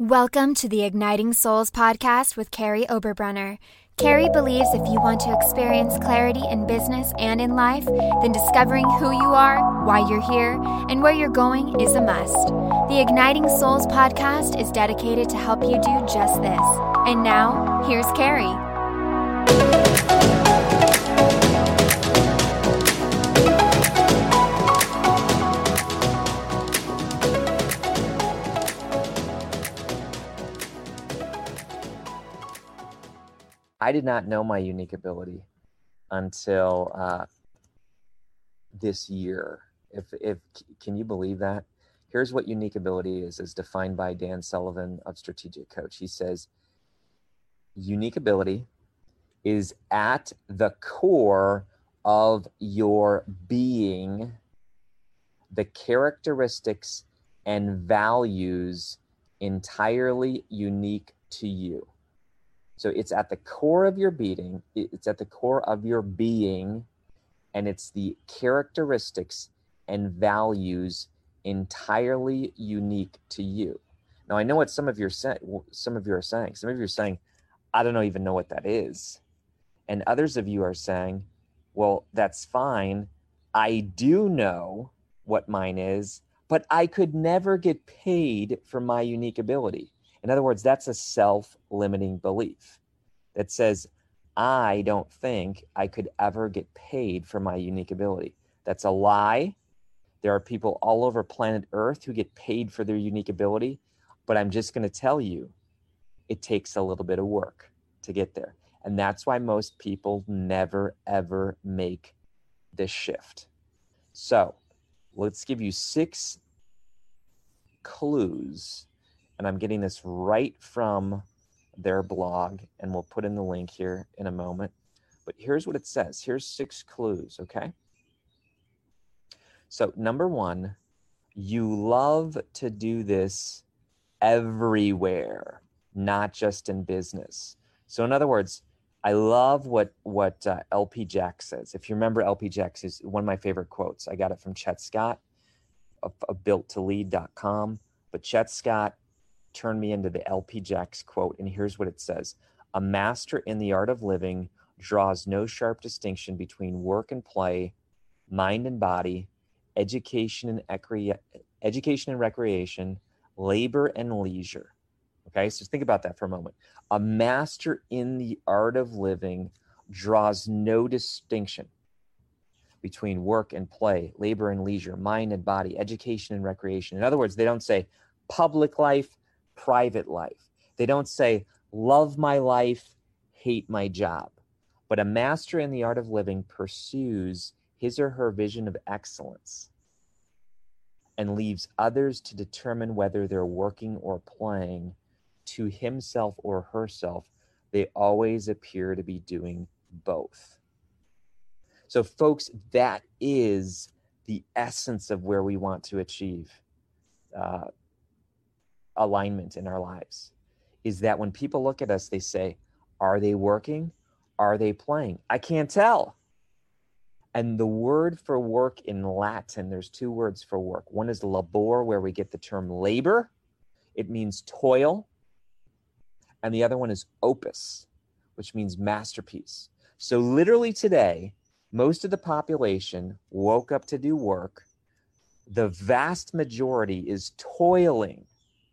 Welcome to the Igniting Souls podcast with Carrie Oberbrunner. Carrie believes if you want to experience clarity in business and in life, then discovering who you are, why you're here, and where you're going is a must. The Igniting Souls podcast is dedicated to help you do just this. And now, here's Carrie. I did not know my unique ability until this year. If can you believe that? Here's what unique ability is as defined by Dan Sullivan of Strategic Coach. He says, unique ability is at the core of your being, the characteristics and values entirely unique to you. So it's at the core of your being, it's at the core of your being, and it's the characteristics and values entirely unique to you. Now, I know what some of you are saying. Some of you are saying, I don't even know what that is. And others of you are saying, well, that's fine. I do know what mine is, but I could never get paid for my unique ability. In other words, that's a self-limiting belief that says, I don't think I could ever get paid for my unique ability. That's a lie. There are people all over planet Earth who get paid for their unique ability, but I'm just going to tell you, it takes a little bit of work to get there. And that's why most people never, ever make this shift. So let's give you 6 clues. And I'm getting this right from their blog, and we'll put in the link here in a moment. But here's what it says. Here's 6 clues, okay? So number 1, you love to do this everywhere, not just in business. So in other words, I love what LP Jack says. If you remember, LP Jack is one of my favorite quotes. I got it from Chet Scott of builttolead.com. But Chet Scott turned me into the LP Jack's quote, and here's what it says. A master in the art of living draws no sharp distinction between work and play, mind and body, education and recreation, labor and leisure. Okay, so think about that for a moment. A master in the art of living draws no distinction between work and play, labor and leisure, mind and body, education and recreation. In other words, they don't say public life, private life. They don't say love my life, hate my job. But a master in the art of living pursues his or her vision of excellence and leaves others to determine whether they're working or playing. To himself or herself, they always appear to be doing both. So folks, that is the essence of where we want to achieve alignment in our lives, is that when people look at us, they say, are they working? Are they playing? I can't tell. And the word for work in Latin, there's 2 words for work. One is labor, where we get the term labor. It means toil. And the other one is opus, which means masterpiece. So literally today, most of the population woke up to do work. The vast majority is toiling.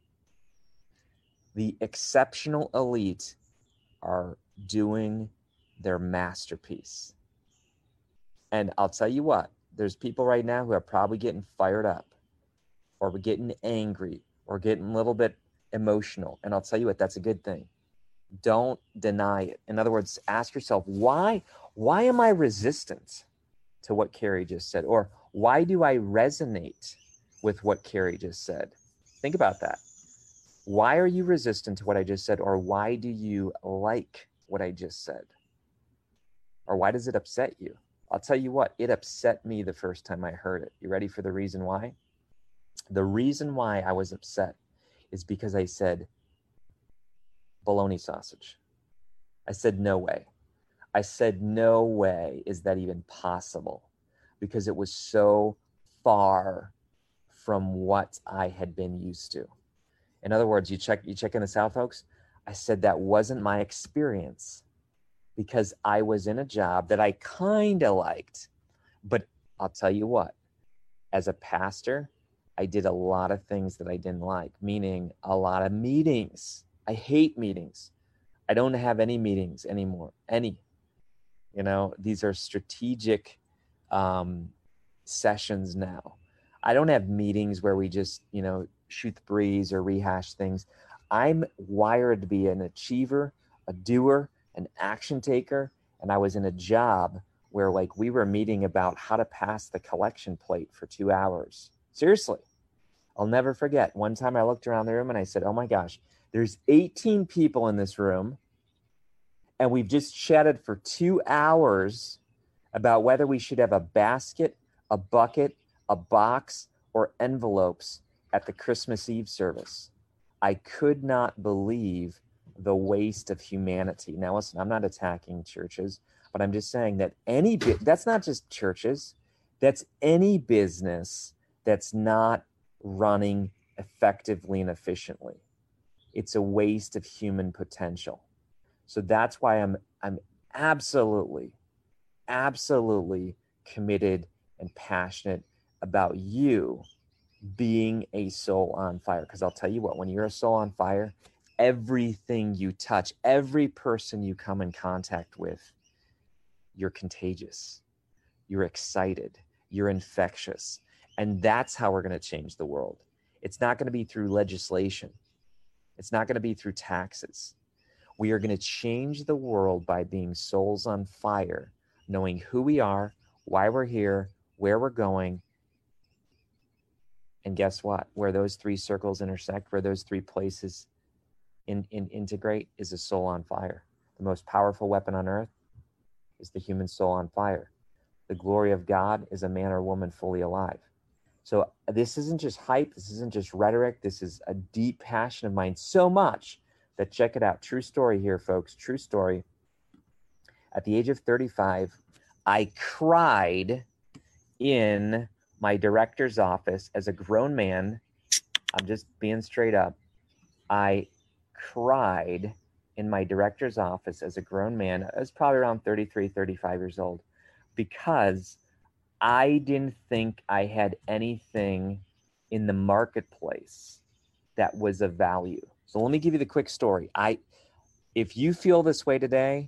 The exceptional elite are doing their masterpiece. And I'll tell you what, there's people right now who are probably getting fired up or getting angry or getting a little bit emotional. And I'll tell you what, that's a good thing. Don't deny it. In other words, ask yourself, why am I resistant to what Carrie just said? Or why do I resonate with what Carrie just said? Think about that. Why are you resistant to what I just said? Or why do you like what I just said? Or why does it upset you? I'll tell you what, it upset me the first time I heard it. You ready for the reason why? The reason why I was upset is because I said bologna sausage. I said, no way. I said, no way is that even possible, because it was so far from what I had been used to. In other words, you check in this out, folks. I said that wasn't my experience because I was in a job that I kind of liked. But I'll tell you what, as a pastor, I did a lot of things that I didn't like, meaning a lot of meetings. I hate meetings. I don't have any meetings anymore. These are strategic sessions now. I don't have meetings where we just, shoot the breeze or rehash things. I'm wired to be an achiever, a doer, an action taker. And I was in a job where we were meeting about how to pass the collection plate for 2 hours. Seriously. I'll never forget. One time I looked around the room and I said, oh my gosh, there's 18 people in this room. And we've just chatted for 2 hours about whether we should have a basket, a bucket, a box, or envelopes at the Christmas Eve service. I could not believe the waste of humanity. Now, listen, I'm not attacking churches, but I'm just saying that that's not just churches, that's any business that's not running effectively and efficiently. It's a waste of human potential. So that's why I'm absolutely committed and passionate about you being a soul on fire. Because I'll tell you what, when you're a soul on fire, everything you touch, every person you come in contact with, you're contagious, you're excited, you're infectious. And that's how we're going to change the world. It's not going to be through legislation. It's not going to be through taxes. We are going to change the world by being souls on fire, knowing who we are, why we're here, where we're going. And guess what? Where those three circles intersect, where those three places integrate, is a soul on fire. The most powerful weapon on earth is the human soul on fire. The glory of God is a man or woman fully alive. So this isn't just hype. This isn't just rhetoric. This is a deep passion of mine, so much that, check it out. True story here, folks. True story. At the age of 35, I cried in my director's office as a grown man. I'm just being straight up. I cried in my director's office as a grown man. I was probably around 33, 35 years old, because I didn't think I had anything in the marketplace that was of value. So let me give you the quick story. If you feel this way today,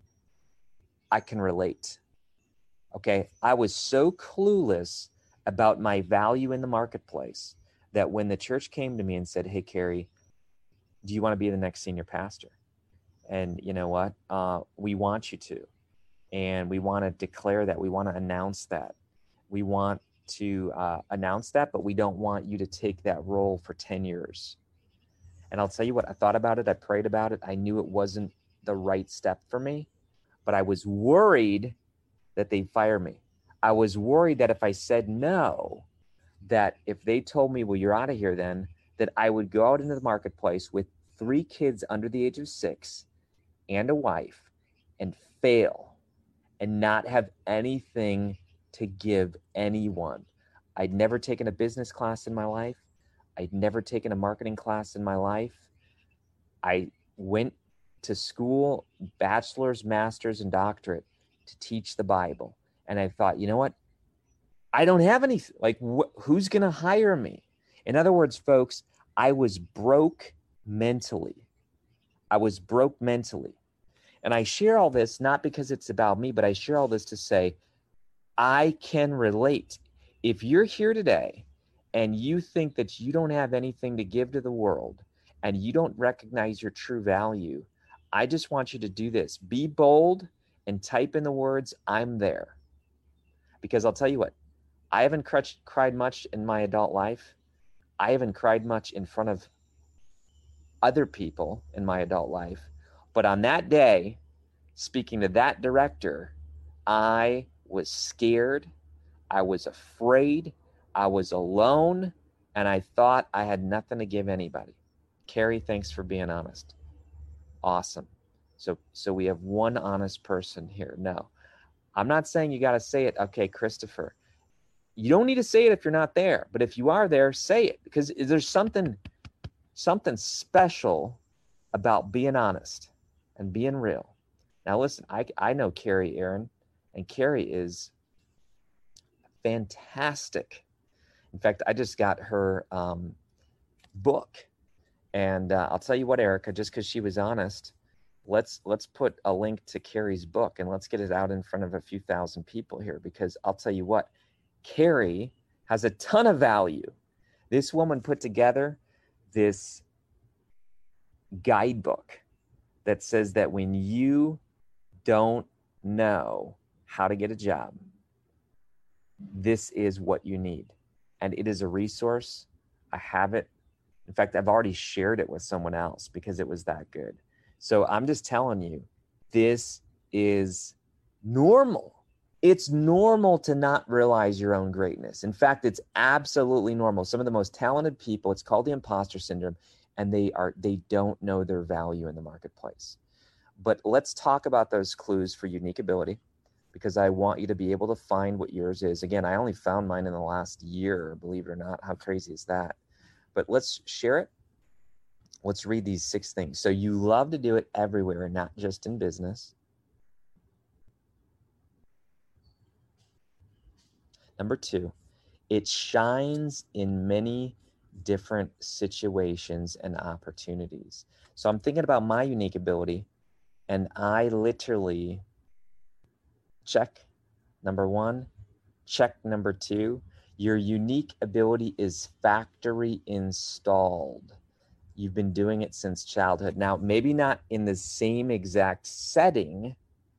I can relate. Okay. I was so clueless about my value in the marketplace that when the church came to me and said, hey, Carey, do you want to be the next senior pastor? And you know what? We want you to. And we want to declare that. We want to announce that. We want to announce that, but we don't want you to take that role for 10 years. And I'll tell you what, I thought about it. I prayed about it. I knew it wasn't the right step for me, but I was worried that they'd fire me. I was worried that if I said no, that if they told me, well, you're out of here then, that I would go out into the marketplace with 3 kids under the age of 6 and a wife and fail and not have anything to give anyone. I'd never taken a business class in my life. I'd never taken a marketing class in my life. I went to school, bachelor's, master's, and doctorate to teach the Bible. And I thought, you know what? I don't have any, who's going to hire me? In other words, folks, I was broke mentally. And I share all this not because it's about me, but I share all this to say, I can relate. If you're here today and you think that you don't have anything to give to the world and you don't recognize your true value, I just want you to do this. Be bold and type in the words, I'm there. Because I'll tell you what, I haven't cried much in my adult life. I haven't cried much in front of other people in my adult life. But on that day, speaking to that director, I was scared. I was afraid. I was alone. And I thought I had nothing to give anybody. Carey, thanks for being honest. Awesome. So we have one honest person here. No, I'm not saying you got to say it. Okay, Christopher, you don't need to say it if you're not there. But if you are there, say it, because there's something something special about being honest and being real. Now, listen, I know Carrie Aaron, and Carrie is fantastic. In fact, I just got her book, and I'll tell you what, Erica, just because she was honest, let's put a link to Carrie's book and let's get it out in front of a few thousand people here, because I'll tell you what, Carrie has a ton of value. This woman put together this guidebook that says that when you don't know how to get a job, this is what you need. And it is a resource. I have it. In fact, I've already shared it with someone else because it was that good. So I'm just telling you, this is normal. It's normal to not realize your own greatness. In fact, it's absolutely normal. Some of the most talented people, it's called the imposter syndrome, and they don't know their value in the marketplace. But let's talk about those clues for unique ability, because I want you to be able to find what yours is. Again, I only found mine in the last year, believe it or not. How crazy is that? But let's share it. Let's read these 6 things. So you love to do it everywhere, not just in business. Number 2, it shines in many different situations and opportunities. So I'm thinking about my unique ability, and I literally check number 1, check number 2. Your unique ability is factory installed. You've been doing it since childhood. Now, maybe not in the same exact setting,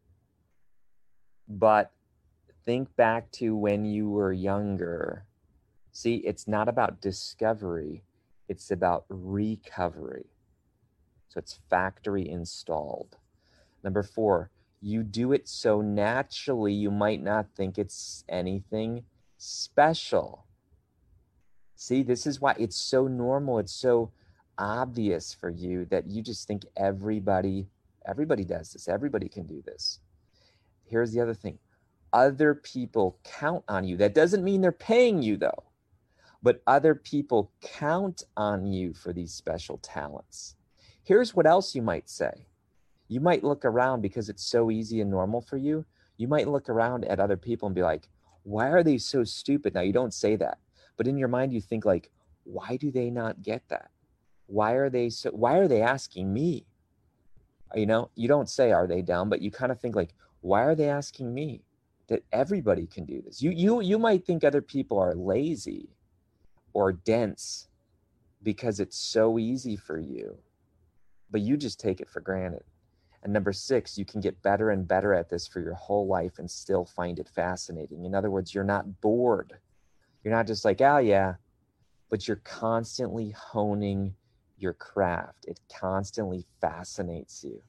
but think back to when you were younger. See, it's not about discovery, it's about recovery. So it's factory installed. Number 4, you do it so naturally, you might not think it's anything special. See, this is why it's so normal. It's so obvious for you that you just think everybody does this. Everybody can do this. Here's the other thing. Other people count on you. That doesn't mean they're paying you though, but other people count on you for these special talents. Here's what else you might say. You might look around, because it's so easy and normal for you. You might look around at other people and be like, why are they so stupid? Now, you don't say that, but in your mind, you think like, why do they not get that? Why are they asking me? You know, you don't say, are they dumb? But you kind of think like, why are they asking me? That everybody can do this. You might think other people are lazy or dense because it's so easy for you, but you just take it for granted. And number 6, you can get better and better at this for your whole life and still find it fascinating. In other words, you're not bored. You're not just like, oh yeah, but you're constantly honing your craft. It constantly fascinates you.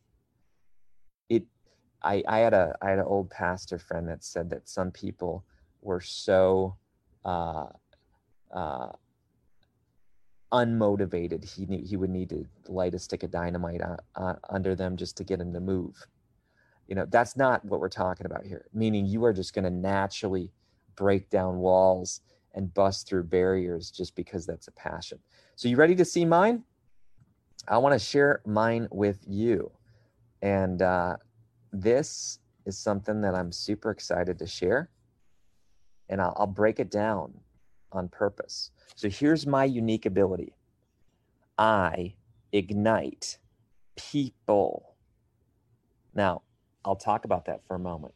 I had an old pastor friend that said that some people were so unmotivated, he knew he would need to light a stick of dynamite under them just to get them to move. You know, that's not what we're talking about here. Meaning you are just going to naturally break down walls and bust through barriers just because that's a passion. So you ready to see mine? I want to share mine with you. And this is something that I'm super excited to share. And I'll break it down on purpose. So here's my unique ability. I ignite people. Now, I'll talk about that for a moment.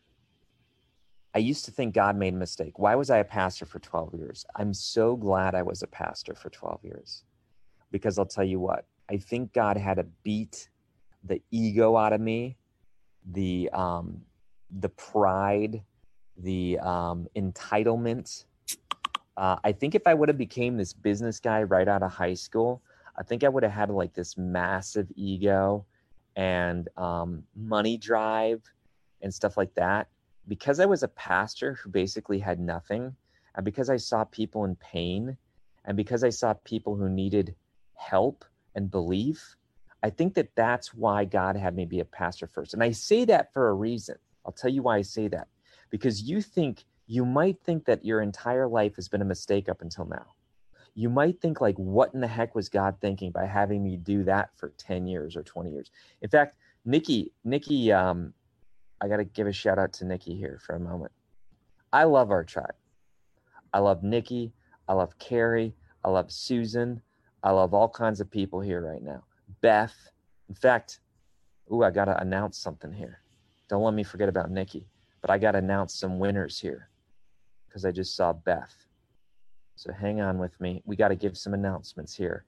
I used to think God made a mistake. Why was I a pastor for 12 years? I'm so glad I was a pastor for 12 years. Because I'll tell you what, I think God had to beat the ego out of me, the pride, the entitlement. I think if I would have became this business guy right out of high school, I think I would have had like this massive ego and money drive and stuff like that. Because I was a pastor who basically had nothing, and because I saw people in pain, and because I saw people who needed help and belief, I think that that's why God had me be a pastor first. And I say that for a reason. I'll tell you why I say that. Because you might think that your entire life has been a mistake up until now. You might think like, what in the heck was God thinking by having me do that for 10 years or 20 years? In fact, Nikki, I got to give a shout out to Nikki here for a moment. I love our tribe. I love Nikki. I love Carrie. I love Susan. I love all kinds of people here right now. Beth. In fact, I got to announce something here. Don't let me forget about Nikki, but I got to announce some winners here because I just saw Beth. So hang on with me. We got to give some announcements here.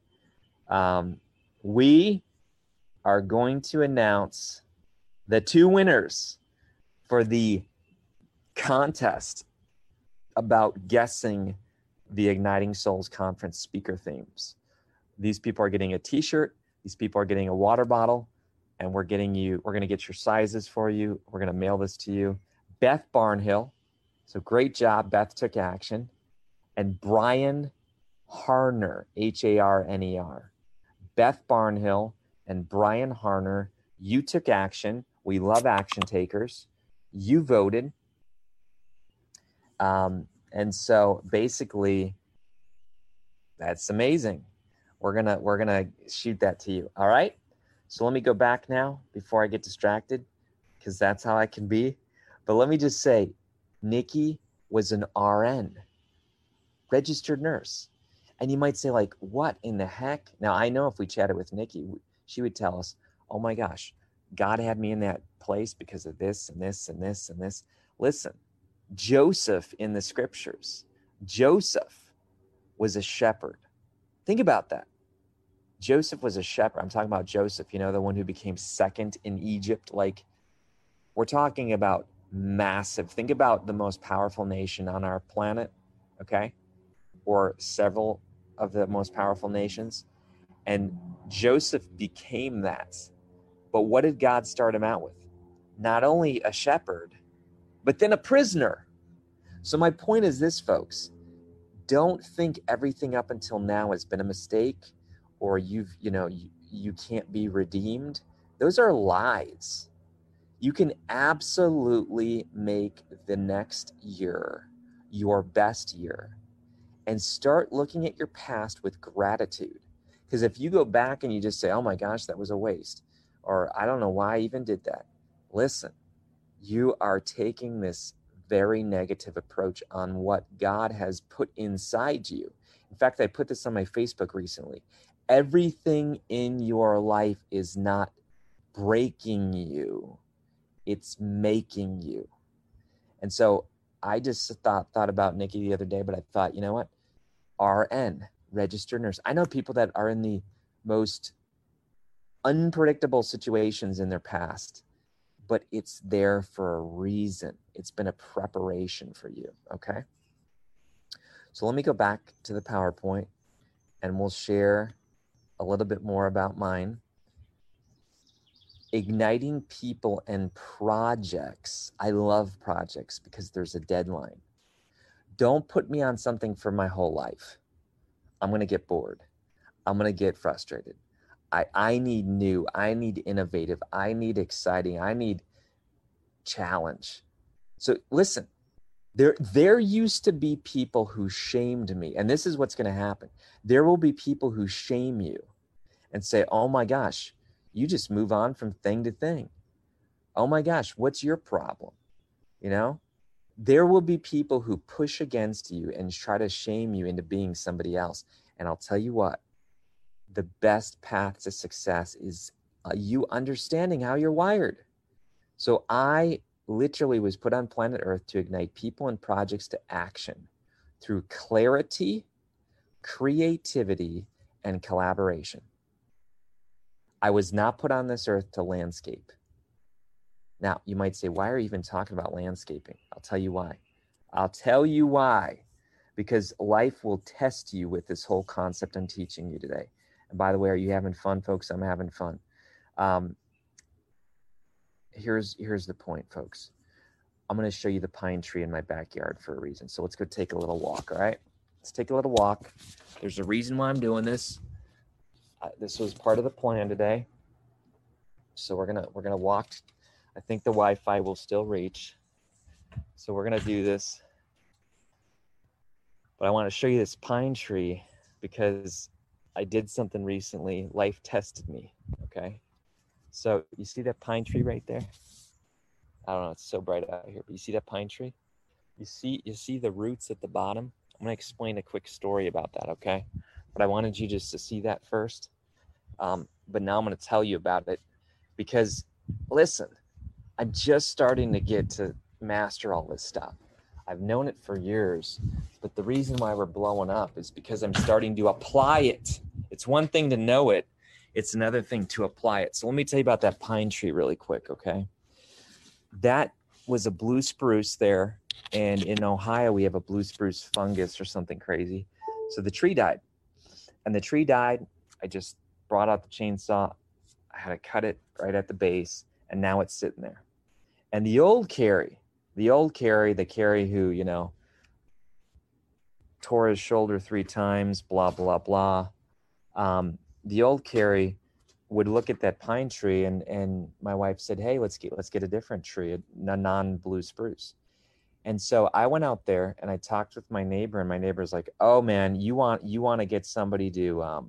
We are going to announce the 2 winners for the contest about guessing the Igniting Souls Conference speaker themes. These people are getting a t-shirt. These people are getting a water bottle, and we're going to get your sizes for you. We're going to mail this to you. Beth Barnhill. So great job. Beth took action. And Brian Harner, Harner. Beth Barnhill and Brian Harner, you took action. We love action takers. You voted. And so basically, that's amazing. We're gonna shoot that to you. All right. So let me go back now before I get distracted, because that's how I can be. But let me just say, Nikki was an RN, registered nurse. And you might say, like, what in the heck? Now, I know if we chatted with Nikki, she would tell us, oh my gosh, God had me in that place because of this and this and this and this. Listen, Joseph in the scriptures, Joseph was a shepherd. Think about that. Joseph was a shepherd. I'm talking about Joseph, the one who became second in Egypt. Like, we're talking about massive. Think about the most powerful nation on our planet, okay? Or several of the most powerful nations. And Joseph became that. But what did God start him out with? Not only a shepherd, but then a prisoner. So my point is this, folks. Don't think everything up until now has been a mistake, or you can't be redeemed. Those are lies. You can absolutely make the next year your best year, and start looking at your past with gratitude. Because if you go back and you just say, oh my gosh, that was a waste, or I don't know why I even did that. Listen, you are taking this very negative approach on what God has put inside you. In fact, I put this on my Facebook recently. Everything in your life is not breaking you. It's making you. And so I just thought about Nikki the other day, but I thought, you know what? RN, registered nurse. I know people that are in the most unpredictable situations in their past, but it's there for a reason. It's been a preparation for you, okay? So let me go back to the PowerPoint and we'll share a little bit more about mine. Igniting people and projects. I love projects because there's a deadline. Don't put me on something for my whole life. I'm going to get bored. I'm going to get frustrated. I need new. I need innovative. I need exciting. I need challenge. So listen, there used to be people who shamed me, and this is what's going to happen. There will be people who shame you and say, oh my gosh, you just move on from thing to thing. Oh my gosh, what's your problem? There will be people who push against you and try to shame you into being somebody else. And I'll tell you what, the best path to success is you understanding how you're wired. So I literally was put on planet Earth to ignite people and projects to action through clarity, creativity, and collaboration. I was not put on this earth to landscape. Now, you might say, why are you even talking about landscaping? I'll tell you why. Because life will test you with this whole concept I'm teaching you today. And by the way, are you having fun, folks? I'm having fun. Here's the point, folks. I'm going to show you the pine tree in my backyard for a reason. So let's go take a little walk, all right? Let's take a little walk. There's a reason why I'm doing this. This was part of the plan today. So we're gonna walk. I think the Wi-Fi will still reach. So we're gonna do this. But I want to show you this pine tree because I did something recently. Life tested me. Okay. So you see that pine tree right there? I don't know. It's so bright out here, but you see that pine tree? You see the roots at the bottom? I'm going to explain a quick story about that. Okay. But I wanted you just to see that first. But now I'm going to tell you about it because listen, I'm just starting to get to master all this stuff. I've known it for years, but the reason why we're blowing up is because I'm starting to apply it. It's one thing to know it. It's another thing to apply it. So let me tell you about that pine tree really quick, okay? That was a blue spruce there. And in Ohio, we have a blue spruce fungus or something crazy. So the tree died. And the tree died. I just brought out the chainsaw. I had to cut it right at the base. And now it's sitting there. And the Carrie who, tore his shoulder 3 times, blah, blah, blah. The old Carrie would look at that pine tree and my wife said, hey, let's get a different tree, a non-blue spruce. And so I went out there and I talked with my neighbor, and my neighbor's like, oh man, you want to get somebody to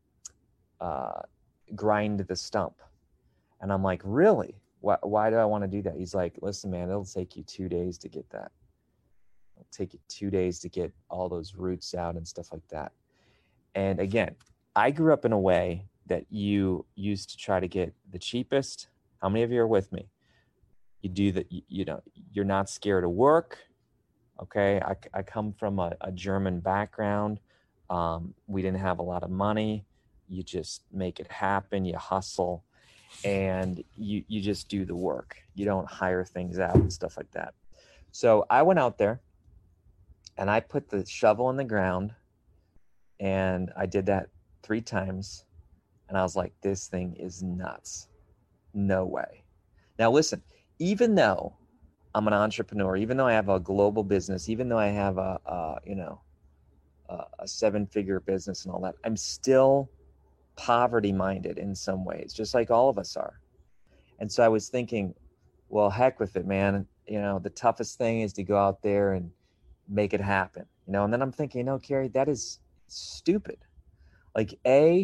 grind the stump. And I'm like, really? Why do I want to do that? He's like, listen, man, it'll take you 2 days to get that. It'll take you 2 days to get all those roots out and stuff like that. And again, I grew up in a way that you used to try to get the cheapest. How many of you are with me? You do that, you're not scared of work. Okay. I come from a German background. We didn't have a lot of money. You just make it happen. You hustle and you just do the work. You don't hire things out and stuff like that. So I went out there and I put the shovel in the ground and I did that 3 times. And I was like, this thing is nuts. No way. Now listen, even though I'm an entrepreneur, even though I have a global business, even though I have a 7-figure business and all that, I'm still poverty minded in some ways, just like all of us are. And so I was thinking, well, heck with it, man. The toughest thing is to go out there and make it happen, and then I'm thinking, Carrie, that is stupid. Like,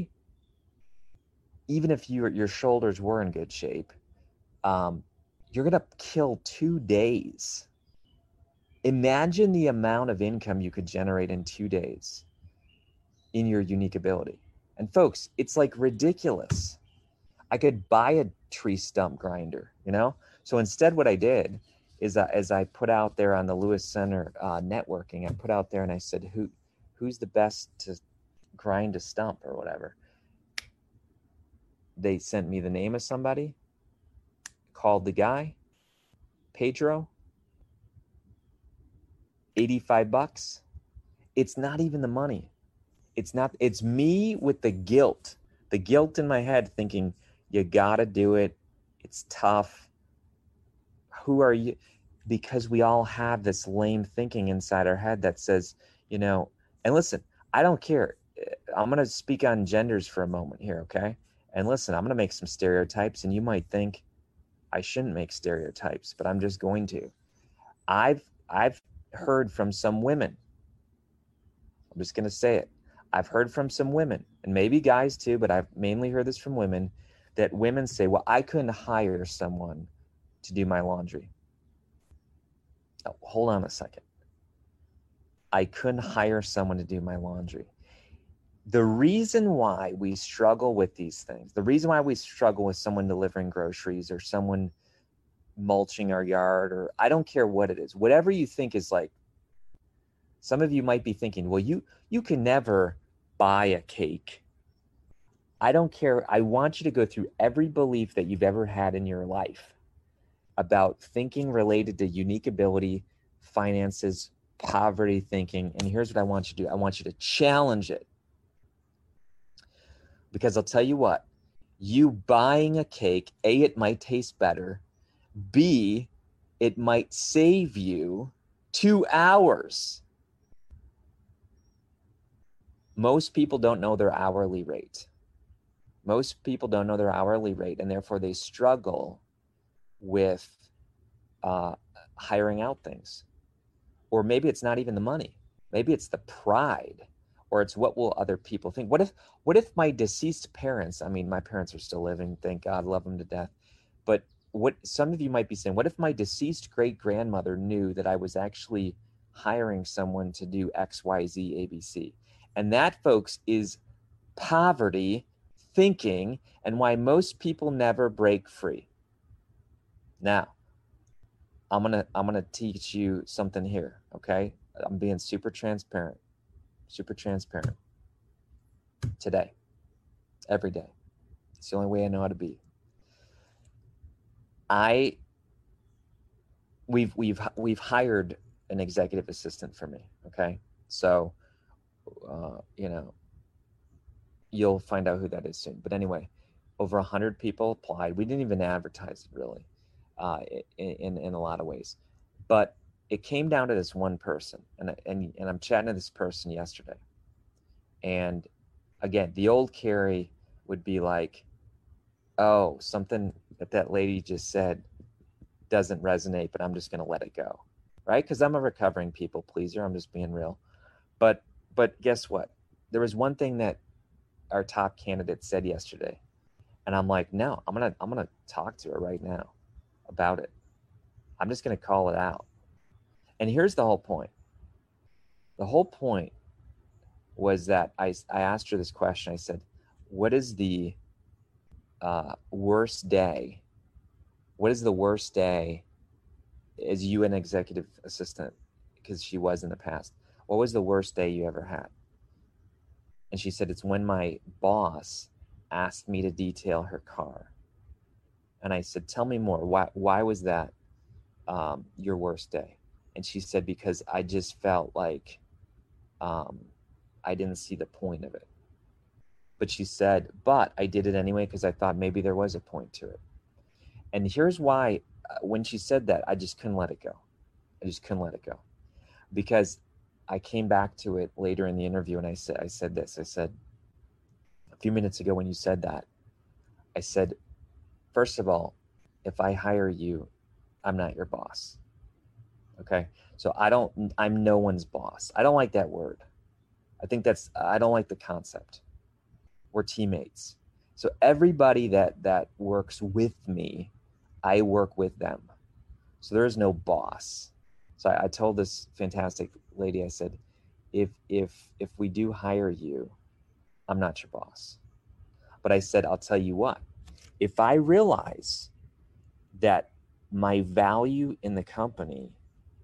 even if your shoulders were in good shape, you're going to kill 2 days. Imagine the amount of income you could generate in 2 days in your unique ability. And folks, it's like ridiculous. I could buy a tree stump grinder, So instead what I did is as I put out there on the Lewis Center networking, I put out there and I said, who's the best to grind a stump or whatever? They sent me the name of somebody, called the guy, Pedro, $85. It's not even the money. It's me with the guilt in my head thinking, you gotta do it. It's tough. Who are you? Because we all have this lame thinking inside our head that says, and listen, I don't care. I'm going to speak on genders for a moment here. Okay. And listen, I'm going to make some stereotypes and you might think I shouldn't make stereotypes, but I'm just going to. I've heard from some women. I'm just going to say it. I've heard from some women, and maybe guys too, but I've mainly heard this from women, that women say, well, I couldn't hire someone to do my laundry. Oh, hold on a second. I couldn't hire someone to do my laundry. The reason why we struggle with these things, the reason why we struggle with someone delivering groceries or someone mulching our yard, or I don't care what it is, whatever you think is like, some of you might be thinking, well, you can never buy a cake. I don't care. I want you to go through every belief that you've ever had in your life about thinking related to unique ability, finances, poverty thinking. And here's what I want you to do. I want you to challenge it. Because I'll tell you what, you buying a cake, A, it might taste better. B, it might save you 2 hours. Most people don't know their hourly rate. And therefore they struggle with hiring out things. Or maybe it's not even the money. Maybe it's the pride, or it's what will other people think? What if my deceased parents, I mean, my parents are still living, thank God, love them to death. But what some of you might be saying, what if my deceased great-grandmother knew that I was actually hiring someone to do X, Y, Z, ABC? And that, folks, is poverty thinking, and why most people never break free. Now, I'm gonna teach you something here, okay? I'm being super transparent today, every day. It's the only way I know how to be. We've hired an executive assistant for me, okay? So, you'll find out who that is soon. But anyway, over 100 people applied. We didn't even advertise it really, in a lot of ways. But it came down to this one person, and I'm chatting to this person yesterday. And again, the old Carrie would be like, oh, something that lady just said doesn't resonate, but I'm just going to let it go, right? Because I'm a recovering people pleaser. I'm just being real. But guess what? There was one thing that our top candidate said yesterday, and I'm like, no, I'm gonna talk to her right now about it. I'm just gonna call it out. And here's the whole point. The whole point was that I asked her this question. I said, what is the worst day? What is the worst day as you an executive assistant, because she was in the past? What was the worst day you ever had? And she said, it's when my boss asked me to detail her car. And I said, tell me more. Why was that your worst day? And she said, because I just felt like I didn't see the point of it. But she said, but I did it anyway because I thought maybe there was a point to it. And here's why, when she said that, I just couldn't let it go. Because I came back to it later in the interview, and I said this. I said, a few minutes ago when you said that, I said, first of all, if I hire you, I'm not your boss. Okay? So I'm no one's boss. I don't like that word. I don't like the concept. We're teammates. So everybody that works with me, I work with them. So there is no boss. So I told this fantastic lady, I said, if we do hire you, I'm not your boss. But I said, I'll tell you what, if I realize that my value in the company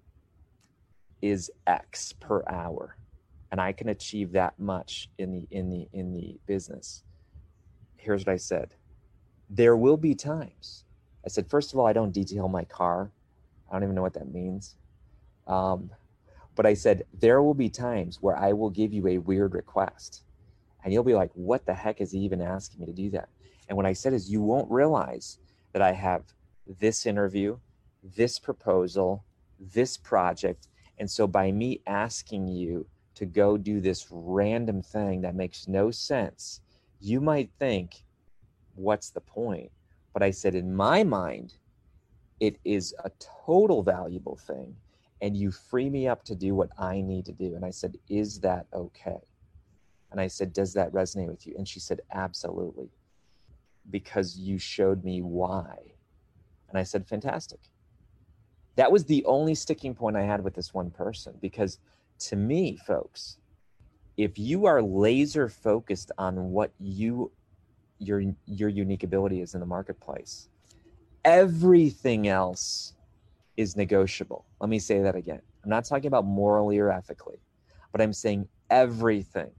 is X per hour, and I can achieve that much in the business, here's what I said. There will be times. I said, first of all, I don't detail my car. I don't even know what that means. But I said, there will be times where I will give you a weird request. And you'll be like, what the heck is he even asking me to do that? And what I said is, you won't realize that I have this interview, this proposal, this project. And so by me asking you to go do this random thing that makes no sense, you might think, what's the point? But I said, in my mind, it is a total valuable thing, and you free me up to do what I need to do. And I said, is that okay? And I said, does that resonate with you? And she said, absolutely, because you showed me why. And I said, fantastic. That was the only sticking point I had with this one person, because to me, folks, if you are laser focused on what your unique ability is in the marketplace, everything else is negotiable. Let me say that again. I'm not talking about morally or ethically, but I'm saying everything,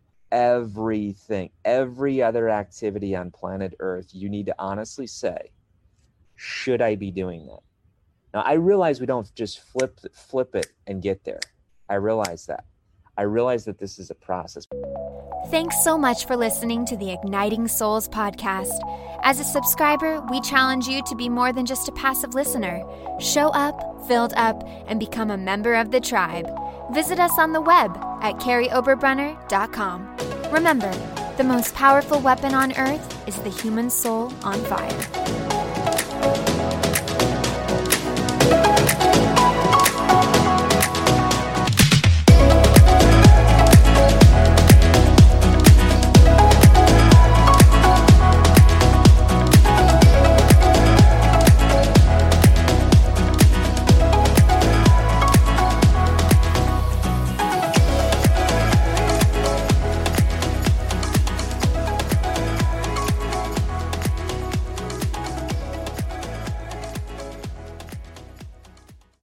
every other activity on planet Earth, you need to honestly say, should I be doing that? Now, I realize we don't just flip it and get there. I realize that. I realize that this is a process. Thanks so much for listening to the Igniting Souls podcast. As a subscriber, we challenge you to be more than just a passive listener. Show up, filled up, and become a member of the tribe. Visit us on the web at carrieoberbrunner.com. Remember, the most powerful weapon on earth is the human soul on fire.